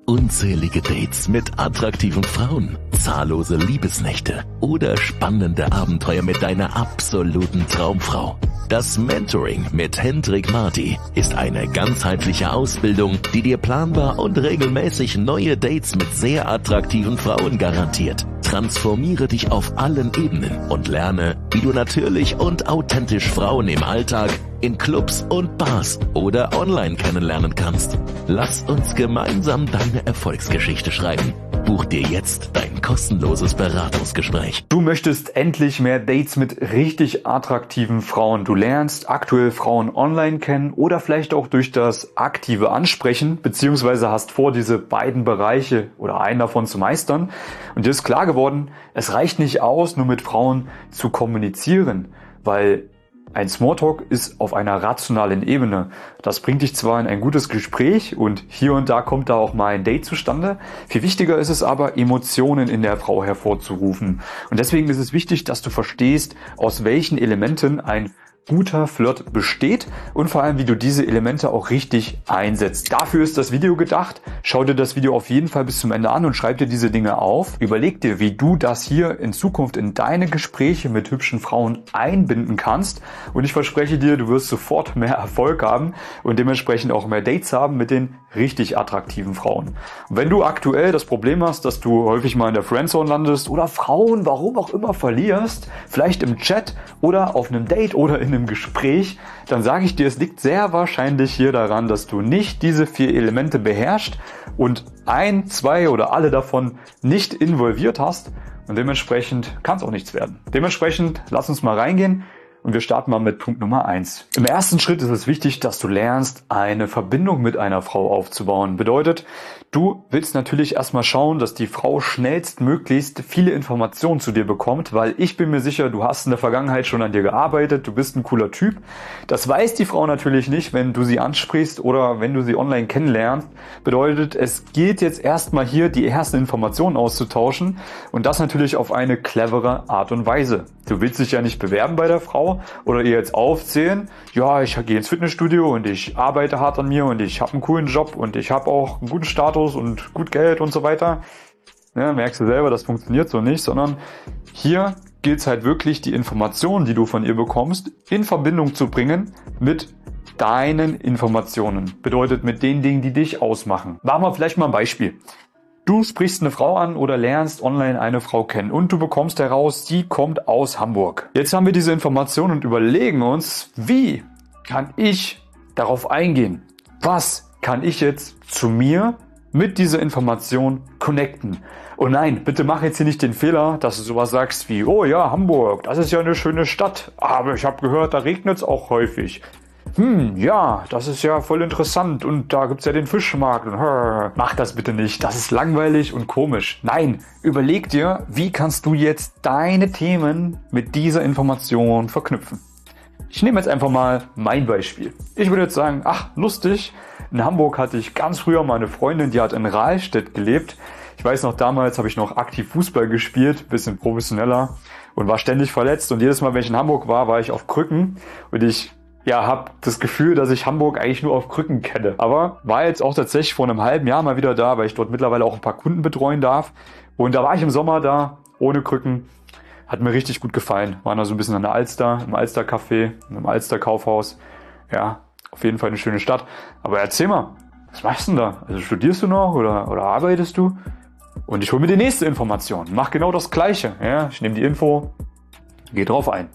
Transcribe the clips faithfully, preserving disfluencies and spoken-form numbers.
Unzählige Dates mit attraktiven Frauen, zahllose Liebesnächte oder spannende Abenteuer mit deiner absoluten Traumfrau. Das Mentoring mit Hendrik Marty ist eine ganzheitliche Ausbildung, die dir planbar und regelmäßig neue Dates mit sehr attraktiven Frauen garantiert. Transformiere dich auf allen Ebenen und lerne, wie du natürlich und authentisch Frauen im Alltag, in Clubs und Bars oder online kennenlernen kannst. Lass uns gemeinsam deine Erfolgsgeschichte schreiben. Buch dir jetzt dein kostenloses Beratungsgespräch. Du möchtest endlich mehr Dates mit richtig attraktiven Frauen. Du lernst aktuell Frauen online kennen oder vielleicht auch durch das aktive Ansprechen, beziehungsweise hast vor, diese beiden Bereiche oder einen davon zu meistern. Und dir ist klar geworden, es reicht nicht aus, nur mit Frauen zu kommunizieren, weil ein Smalltalk ist auf einer rationalen Ebene. Das bringt dich zwar in ein gutes Gespräch und hier und da kommt da auch mal ein Date zustande. Viel wichtiger ist es aber, Emotionen in der Frau hervorzurufen. Und deswegen ist es wichtig, dass du verstehst, aus welchen Elementen ein guter Flirt besteht und vor allem, wie du diese Elemente auch richtig einsetzt. Dafür ist das Video gedacht. Schau dir das Video auf jeden Fall bis zum Ende an und schreib dir diese Dinge auf. Überleg dir, wie du das hier in Zukunft in deine Gespräche mit hübschen Frauen einbinden kannst. Und ich verspreche dir, du wirst sofort mehr Erfolg haben und dementsprechend auch mehr Dates haben mit den richtig attraktiven Frauen. Und wenn du aktuell das Problem hast, dass du häufig mal in der Friendzone landest oder Frauen, warum auch immer, verlierst, vielleicht im Chat oder auf einem Date oder in einem Gespräch, dann sage ich dir, es liegt sehr wahrscheinlich hier daran, dass du nicht diese vier Elemente beherrschst und ein, zwei oder alle davon nicht involviert hast und dementsprechend kann es auch nichts werden. Dementsprechend lass uns mal reingehen. Und wir starten mal mit Punkt Nummer eins. Im ersten Schritt ist es wichtig, dass du lernst, eine Verbindung mit einer Frau aufzubauen. Bedeutet, du willst natürlich erstmal schauen, dass die Frau schnellstmöglichst viele Informationen zu dir bekommt, weil ich bin mir sicher, du hast in der Vergangenheit schon an dir gearbeitet, du bist ein cooler Typ. Das weiß die Frau natürlich nicht, wenn du sie ansprichst oder wenn du sie online kennenlernst. Bedeutet, es geht jetzt erstmal hier, die ersten Informationen auszutauschen und das natürlich auf eine clevere Art und Weise. Du willst dich ja nicht bewerben bei der Frau oder ihr jetzt aufzählen, ja, ich gehe ins Fitnessstudio und ich arbeite hart an mir und ich habe einen coolen Job und ich habe auch einen guten Status und gut Geld und so weiter. Ja, merkst du selber, das funktioniert so nicht, sondern hier gilt es halt wirklich, die Informationen, die du von ihr bekommst, in Verbindung zu bringen mit deinen Informationen. Bedeutet mit den Dingen, die dich ausmachen. Machen wir vielleicht mal ein Beispiel. Du sprichst eine Frau an oder lernst online eine Frau kennen und du bekommst heraus, sie kommt aus Hamburg. Jetzt haben wir diese Information und überlegen uns, wie kann ich darauf eingehen? Was kann ich jetzt zu mir mit dieser Information connecten? Und nein, bitte mach jetzt hier nicht den Fehler, dass du sowas sagst wie, oh ja, Hamburg, das ist ja eine schöne Stadt, aber ich habe gehört, da regnet es auch häufig. Hm, ja, das ist ja voll interessant und da gibt's ja den Fischmarkt. Mach das bitte nicht, das ist langweilig und komisch. Nein, überleg dir, wie kannst du jetzt deine Themen mit dieser Information verknüpfen. Ich nehme jetzt einfach mal mein Beispiel. Ich würde jetzt sagen, ach, lustig, in Hamburg hatte ich ganz früher mal eine Freundin, die hat in Rahlstedt gelebt. Ich weiß noch, damals habe ich noch aktiv Fußball gespielt, bisschen professioneller und war ständig verletzt. Und jedes Mal, wenn ich in Hamburg war, war ich auf Krücken und ich ja, habe das Gefühl, dass ich Hamburg eigentlich nur auf Krücken kenne. Aber war jetzt auch tatsächlich vor einem halben Jahr mal wieder da, weil ich dort mittlerweile auch ein paar Kunden betreuen darf. Und da war ich im Sommer da, ohne Krücken. Hat mir richtig gut gefallen. Waren da so ein bisschen an der Alster, im Alster-Café, im Alster-Kaufhaus. Ja, auf jeden Fall eine schöne Stadt. Aber erzähl mal, was machst du denn da? Also studierst du noch oder, oder arbeitest du? Und ich hole mir die nächste Information. Mach genau das Gleiche. Ja, ich nehme die Info, gehe drauf ein.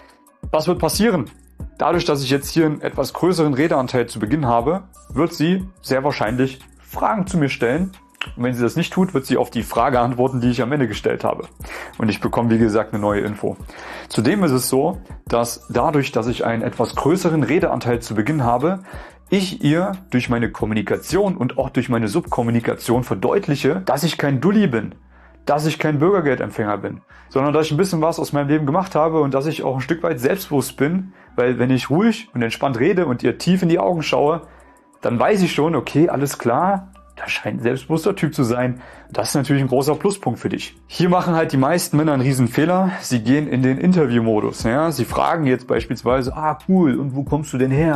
Was wird passieren? Dadurch, dass ich jetzt hier einen etwas größeren Redeanteil zu Beginn habe, wird sie sehr wahrscheinlich Fragen zu mir stellen. Und wenn sie das nicht tut, wird sie auf die Frage antworten, die ich am Ende gestellt habe. Und ich bekomme, wie gesagt, eine neue Info. Zudem ist es so, dass dadurch, dass ich einen etwas größeren Redeanteil zu Beginn habe, ich ihr durch meine Kommunikation und auch durch meine Subkommunikation verdeutliche, dass ich kein Dulli bin, dass ich kein Bürgergeldempfänger bin, sondern dass ich ein bisschen was aus meinem Leben gemacht habe und dass ich auch ein Stück weit selbstbewusst bin, weil wenn ich ruhig und entspannt rede und ihr tief in die Augen schaue, dann weiß ich schon, okay, alles klar, da scheint ein selbstbewusster Typ zu sein. Das ist natürlich ein großer Pluspunkt für dich. Hier machen halt die meisten Männer einen riesen Fehler. Sie gehen in den Interviewmodus. Ja? Sie fragen jetzt beispielsweise, ah cool, und wo kommst du denn her?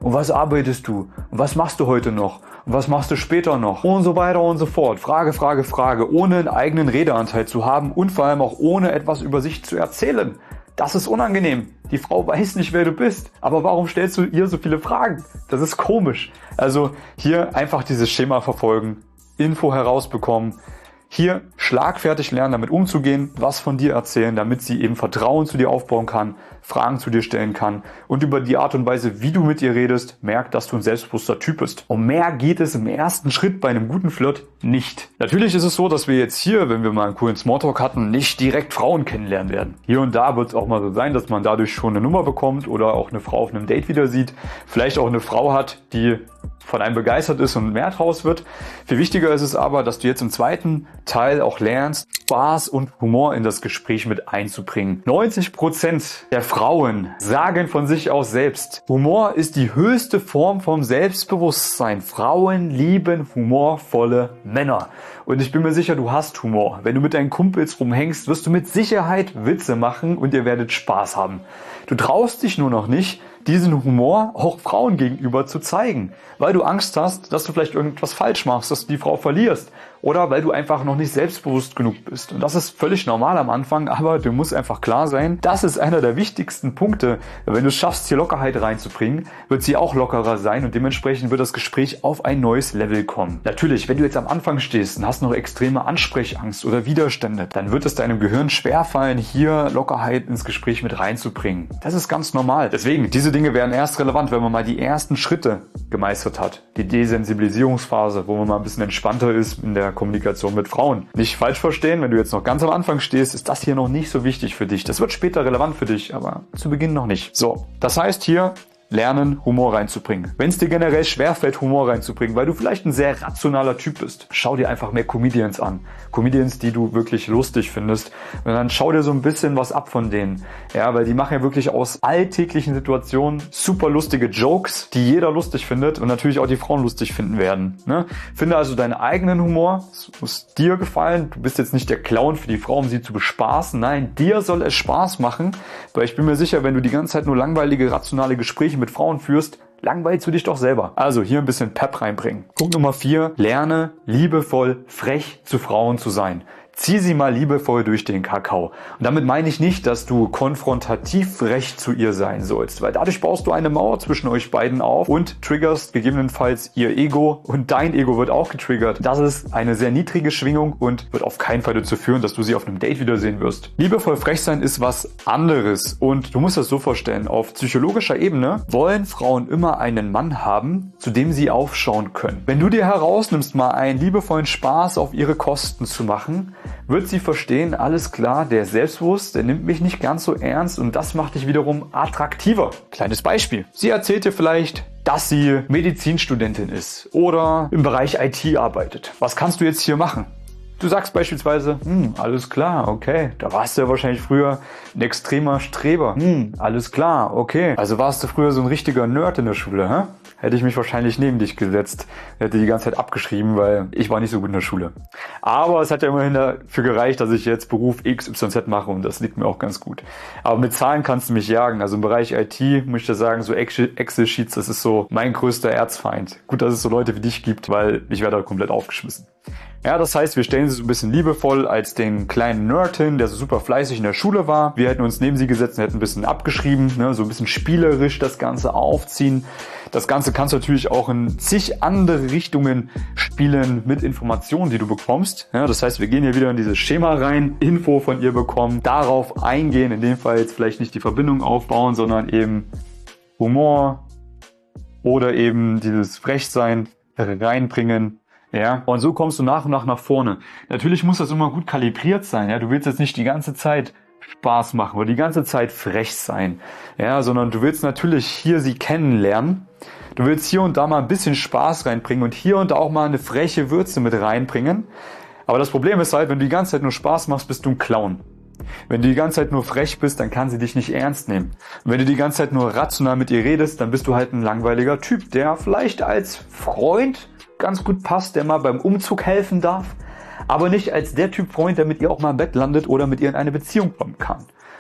Und was arbeitest du? Und was machst du heute noch? Und was machst du später noch? Und so weiter und so fort. Frage, Frage, Frage. Ohne einen eigenen Redeanteil zu haben und vor allem auch ohne etwas über sich zu erzählen. Das ist unangenehm. Die Frau weiß nicht, wer du bist. Aber warum stellst du ihr so viele Fragen? Das ist komisch. Also hier einfach dieses Schema verfolgen, Info herausbekommen, hier schlagfertig lernen, damit umzugehen, was von dir erzählen, damit sie eben Vertrauen zu dir aufbauen kann, Fragen zu dir stellen kann und über die Art und Weise, wie du mit ihr redest, merkt, dass du ein selbstbewusster Typ bist. Um mehr geht es im ersten Schritt bei einem guten Flirt nicht. Natürlich ist es so, dass wir jetzt hier, wenn wir mal einen coolen Smalltalk hatten, nicht direkt Frauen kennenlernen werden. Hier und da wird es auch mal so sein, dass man dadurch schon eine Nummer bekommt oder auch eine Frau auf einem Date wieder sieht. Vielleicht auch eine Frau hat, die von einem begeistert ist und mehr draus wird. Viel wichtiger ist es aber, dass du jetzt im zweiten Teil auch lernst, Spaß und Humor in das Gespräch mit einzubringen. neunzig Prozent der Frauen sagen von sich aus selbst, Humor ist die höchste Form vom Selbstbewusstsein. Frauen lieben humorvolle Männer. Und ich bin mir sicher, du hast Humor. Wenn du mit deinen Kumpels rumhängst, wirst du mit Sicherheit Witze machen und ihr werdet Spaß haben. Du traust dich nur noch nicht, diesen Humor auch Frauen gegenüber zu zeigen, weil du Angst hast, dass du vielleicht irgendwas falsch machst, dass du die Frau verlierst oder weil du einfach noch nicht selbstbewusst genug bist. Und das ist völlig normal am Anfang, aber du musst einfach klar sein, das ist einer der wichtigsten Punkte. Wenn du es schaffst, hier Lockerheit reinzubringen, wird sie auch lockerer sein und dementsprechend wird das Gespräch auf ein neues Level kommen. Natürlich, wenn du jetzt am Anfang stehst und hast noch extreme Ansprechangst oder Widerstände, dann wird es deinem Gehirn schwerfallen, hier Lockerheit ins Gespräch mit reinzubringen. Das ist ganz normal. Deswegen, diese Dinge werden erst relevant, wenn man mal die ersten Schritte gemeistert hat. Die Desensibilisierungsphase, wo man mal ein bisschen entspannter ist in der Kommunikation mit Frauen. Nicht falsch verstehen, wenn du jetzt noch ganz am Anfang stehst, ist das hier noch nicht so wichtig für dich. Das wird später relevant für dich, aber zu Beginn noch nicht. So, das heißt hier, lernen, Humor reinzubringen. Wenn es dir generell schwerfällt, Humor reinzubringen, weil du vielleicht ein sehr rationaler Typ bist, schau dir einfach mehr Comedians an. Comedians, die du wirklich lustig findest. Und dann schau dir so ein bisschen was ab von denen. Ja, weil die machen ja wirklich aus alltäglichen Situationen super lustige Jokes, die jeder lustig findet und natürlich auch die Frauen lustig finden werden. Ne? Finde also deinen eigenen Humor. Es muss dir gefallen. Du bist jetzt nicht der Clown für die Frau, um sie zu bespaßen. Nein, dir soll es Spaß machen, weil ich bin mir sicher, wenn du die ganze Zeit nur langweilige, rationale Gespräche mit Frauen führst, langweilst du dich doch selber. Also hier ein bisschen Pep reinbringen. Punkt Nummer vier, lerne liebevoll frech zu Frauen zu sein. Zieh sie mal liebevoll durch den Kakao. Und damit meine ich nicht, dass du konfrontativ frech zu ihr sein sollst, weil dadurch baust du eine Mauer zwischen euch beiden auf und triggerst gegebenenfalls ihr Ego und dein Ego wird auch getriggert. Das ist eine sehr niedrige Schwingung und wird auf keinen Fall dazu führen, dass du sie auf einem Date wiedersehen wirst. Liebevoll frech sein ist was anderes und du musst das so vorstellen, auf psychologischer Ebene wollen Frauen immer einen Mann haben, zu dem sie aufschauen können. Wenn du dir herausnimmst, mal einen liebevollen Spaß auf ihre Kosten zu machen, wird sie verstehen, alles klar, der ist selbstbewusst, der nimmt mich nicht ganz so ernst und das macht dich wiederum attraktiver. Kleines Beispiel. Sie erzählt dir vielleicht, dass sie Medizinstudentin ist oder im Bereich I T arbeitet. Was kannst du jetzt hier machen? Du sagst beispielsweise, hm, alles klar, okay, da warst du ja wahrscheinlich früher ein extremer Streber. Hm, alles klar, okay. Also warst du früher so ein richtiger Nerd in der Schule, hä? Hätte ich mich wahrscheinlich neben dich gesetzt, hätte die ganze Zeit abgeschrieben, weil ich war nicht so gut in der Schule. Aber es hat ja immerhin dafür gereicht, dass ich jetzt Beruf X Y Z mache und das liegt mir auch ganz gut. Aber mit Zahlen kannst du mich jagen. Also im Bereich I T muss ich dir sagen, so Excel-Sheets, das ist so mein größter Erzfeind. Gut, dass es so Leute wie dich gibt, weil ich werde da komplett aufgeschmissen. Ja, das heißt, wir stellen sie so ein bisschen liebevoll als den kleinen Nerd hin, der so super fleißig in der Schule war. Wir hätten uns neben sie gesetzt und hätten ein bisschen abgeschrieben, ne, so ein bisschen spielerisch das Ganze aufziehen. Das Ganze kannst du natürlich auch in zig andere Richtungen spielen mit Informationen, die du bekommst. Ja, das heißt, wir gehen hier wieder in dieses Schema rein, Info von ihr bekommen, darauf eingehen, in dem Fall jetzt vielleicht nicht die Verbindung aufbauen, sondern eben Humor oder eben dieses Frechsein reinbringen. Ja, und so kommst du nach und nach nach vorne. Natürlich muss das immer gut kalibriert sein. Ja, du willst jetzt nicht die ganze Zeit Spaß machen oder die ganze Zeit frech sein. Ja, sondern du willst natürlich hier sie kennenlernen. Du willst hier und da mal ein bisschen Spaß reinbringen und hier und da auch mal eine freche Würze mit reinbringen. Aber das Problem ist halt, wenn du die ganze Zeit nur Spaß machst, bist du ein Clown. Wenn du die ganze Zeit nur frech bist, dann kann sie dich nicht ernst nehmen. Und wenn du die ganze Zeit nur rational mit ihr redest, dann bist du halt ein langweiliger Typ, der vielleicht als Freund ganz gut passt, der mal beim Umzug helfen darf, aber nicht als der Typ Freund, der mit ihr auch mal im Bett landet oder mit ihr in eine Beziehung kommen kann.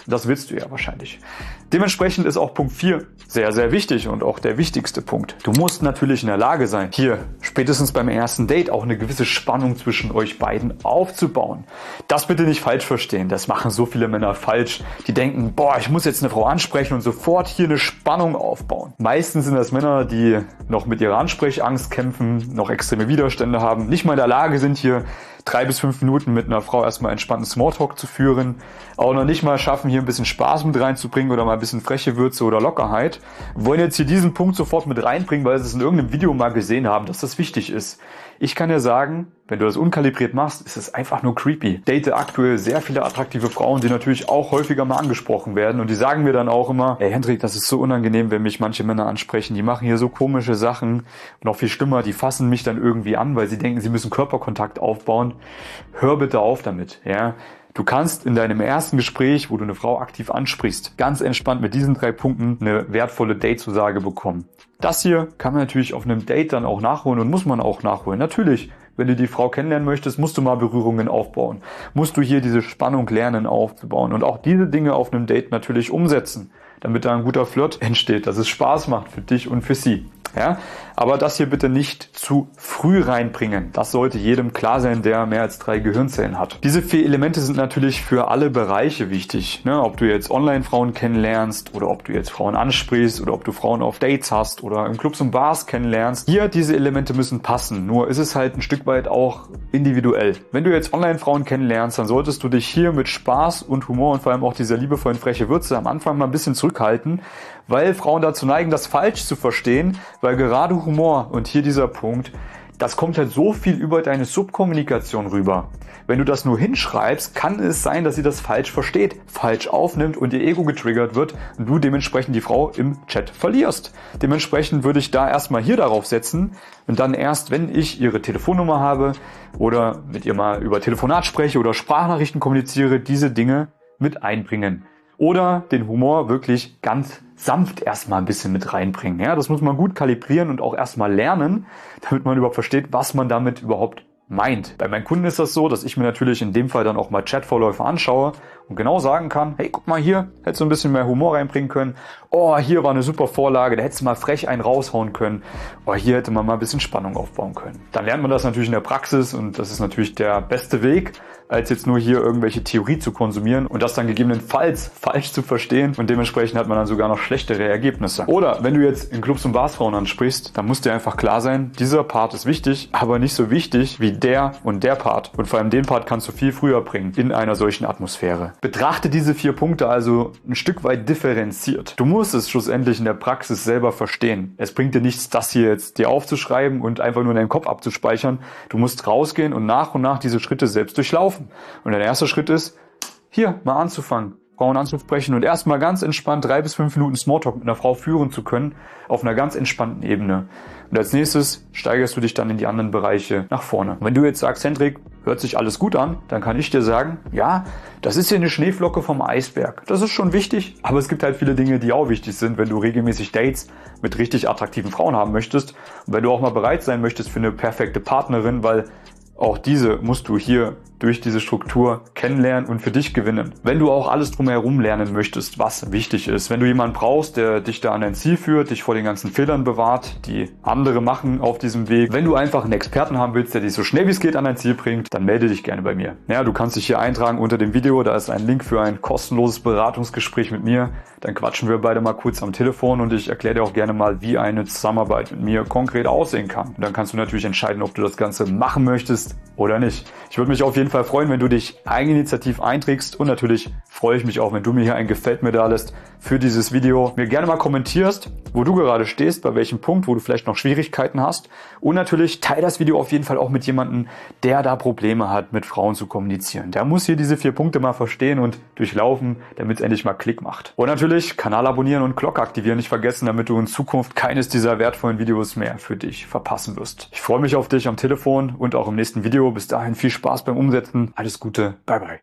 Das willst du ja wahrscheinlich. Dementsprechend ist auch Punkt vier sehr, sehr wichtig und auch der wichtigste Punkt. Du musst natürlich in der Lage sein, hier spätestens beim ersten Date auch eine gewisse Spannung zwischen euch beiden aufzubauen. Das bitte nicht falsch verstehen. Das machen so viele Männer falsch. Die denken, boah, ich muss jetzt eine Frau ansprechen und sofort hier eine Spannung aufbauen. Meistens sind das Männer, die noch mit ihrer Ansprechangst kämpfen, noch extreme Widerstände haben, nicht mal in der Lage sind, hier drei bis fünf Minuten mit einer Frau erstmal entspannten Smalltalk zu führen, auch noch nicht mal schaffen, hier ein bisschen Spaß mit reinzubringen oder mal ein bisschen freche Würze oder Lockerheit, wollen jetzt hier diesen Punkt sofort mit reinbringen, weil sie es in irgendeinem Video mal gesehen haben, dass das wichtig ist. Ich kann dir sagen, wenn du das unkalibriert machst, ist es einfach nur creepy. Date aktuell sehr viele attraktive Frauen, die natürlich auch häufiger mal angesprochen werden und die sagen mir dann auch immer, ey Hendrik, das ist so unangenehm, wenn mich manche Männer ansprechen, die machen hier so komische Sachen und noch viel schlimmer, die fassen mich dann irgendwie an, weil sie denken, sie müssen Körperkontakt aufbauen. Hör bitte auf damit, ja. Du kannst in deinem ersten Gespräch, wo du eine Frau aktiv ansprichst, ganz entspannt mit diesen drei Punkten eine wertvolle Datezusage bekommen. Das hier kann man natürlich auf einem Date dann auch nachholen und muss man auch nachholen. Natürlich, wenn du die Frau kennenlernen möchtest, musst du mal Berührungen aufbauen. Musst du hier diese Spannung lernen aufzubauen und auch diese Dinge auf einem Date natürlich umsetzen, damit da ein guter Flirt entsteht, dass es Spaß macht für dich und für sie. Ja, aber das hier bitte nicht zu früh reinbringen. Das sollte jedem klar sein, der mehr als drei Gehirnzellen hat. Diese vier Elemente sind natürlich für alle Bereiche wichtig. Ne? Ob du jetzt Online-Frauen kennenlernst oder ob du jetzt Frauen ansprichst oder ob du Frauen auf Dates hast oder im Clubs und Bars kennenlernst. Hier, diese Elemente müssen passen. Nur ist es halt ein Stück weit auch individuell. Wenn du jetzt Online-Frauen kennenlernst, dann solltest du dich hier mit Spaß und Humor und vor allem auch dieser liebevollen freche Würze am Anfang mal ein bisschen zurückhalten, weil Frauen dazu neigen, das falsch zu verstehen, weil gerade Humor und hier dieser Punkt, das kommt halt so viel über deine Subkommunikation rüber. Wenn du das nur hinschreibst, kann es sein, dass sie das falsch versteht, falsch aufnimmt und ihr Ego getriggert wird und du dementsprechend die Frau im Chat verlierst. Dementsprechend würde ich da erstmal hier darauf setzen und dann erst, wenn ich ihre Telefonnummer habe oder mit ihr mal über Telefonat spreche oder Sprachnachrichten kommuniziere, diese Dinge mit einbringen. Oder den Humor wirklich ganz sanft erstmal ein bisschen mit reinbringen. Ja, das muss man gut kalibrieren und auch erstmal lernen, damit man überhaupt versteht, was man damit überhaupt meint. Bei meinen Kunden ist das so, dass ich mir natürlich in dem Fall dann auch mal Chatverläufe anschaue und genau sagen kann, hey, guck mal hier, hättest du ein bisschen mehr Humor reinbringen können. Oh, hier war eine super Vorlage, da hättest du mal frech einen raushauen können. Oh, hier hätte man mal ein bisschen Spannung aufbauen können. Dann lernt man das natürlich in der Praxis und das ist natürlich der beste Weg, als jetzt nur hier irgendwelche Theorie zu konsumieren und das dann gegebenenfalls falsch zu verstehen und dementsprechend hat man dann sogar noch schlechtere Ergebnisse. Oder wenn du jetzt in Clubs und Bars Frauen ansprichst, dann muss dir einfach klar sein, dieser Part ist wichtig, aber nicht so wichtig wie der und der Part. Und vor allem den Part kannst du viel früher bringen in einer solchen Atmosphäre. Betrachte diese vier Punkte also ein Stück weit differenziert. Du musst es schlussendlich in der Praxis selber verstehen. Es bringt dir nichts, das hier jetzt dir aufzuschreiben und einfach nur in deinem Kopf abzuspeichern. Du musst rausgehen und nach und nach diese Schritte selbst durchlaufen. Und der erste Schritt ist, hier mal anzufangen, Frauen anzusprechen und erstmal ganz entspannt drei bis fünf Minuten Smalltalk mit einer Frau führen zu können, auf einer ganz entspannten Ebene. Und als nächstes steigerst du dich dann in die anderen Bereiche nach vorne. Und wenn du jetzt sagst, Hendrik, hört sich alles gut an, dann kann ich dir sagen, ja, das ist hier eine Schneeflocke vom Eisberg. Das ist schon wichtig, aber es gibt halt viele Dinge, die auch wichtig sind, wenn du regelmäßig Dates mit richtig attraktiven Frauen haben möchtest und wenn du auch mal bereit sein möchtest für eine perfekte Partnerin, weil auch diese musst du hier durch diese Struktur kennenlernen und für dich gewinnen. Wenn du auch alles drumherum lernen möchtest, was wichtig ist, wenn du jemanden brauchst, der dich da an dein Ziel führt, dich vor den ganzen Fehlern bewahrt, die andere machen auf diesem Weg, wenn du einfach einen Experten haben willst, der dich so schnell wie es geht an dein Ziel bringt, dann melde dich gerne bei mir. Ja, du kannst dich hier eintragen unter dem Video, da ist ein Link für ein kostenloses Beratungsgespräch mit mir. Dann quatschen wir beide mal kurz am Telefon und ich erkläre dir auch gerne mal, wie eine Zusammenarbeit mit mir konkret aussehen kann. Und dann kannst du natürlich entscheiden, ob du das Ganze machen möchtest oder nicht. Ich würde mich auf jeden Fall freuen, wenn du dich eigeninitiativ einträgst und natürlich freue ich mich auch, wenn du mir hier ein Gefällt mir da lässt für dieses Video. Mir gerne mal kommentierst, wo du gerade stehst, bei welchem Punkt, wo du vielleicht noch Schwierigkeiten hast und natürlich teile das Video auf jeden Fall auch mit jemandem, der da Probleme hat, mit Frauen zu kommunizieren. Der muss hier diese vier Punkte mal verstehen und durchlaufen, damit es endlich mal Klick macht. Und natürlich Kanal abonnieren und Glocke aktivieren nicht vergessen, damit du in Zukunft keines dieser wertvollen Videos mehr für dich verpassen wirst. Ich freue mich auf dich am Telefon und auch im nächsten Video. Bis dahin viel Spaß beim Umsetzen. Alles Gute. Bye bye.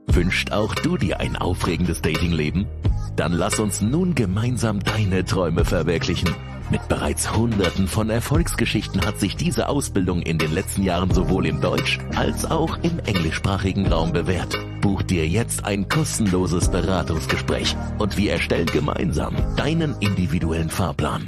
Wünscht auch du dir ein aufregendes Datingleben? Dann lass uns nun gemeinsam deine Träume verwirklichen. Mit bereits Hunderten von Erfolgsgeschichten hat sich diese Ausbildung in den letzten Jahren sowohl im Deutsch- als auch im englischsprachigen Raum bewährt. Buch dir jetzt ein kostenloses Beratungsgespräch und wir erstellen gemeinsam deinen individuellen Fahrplan.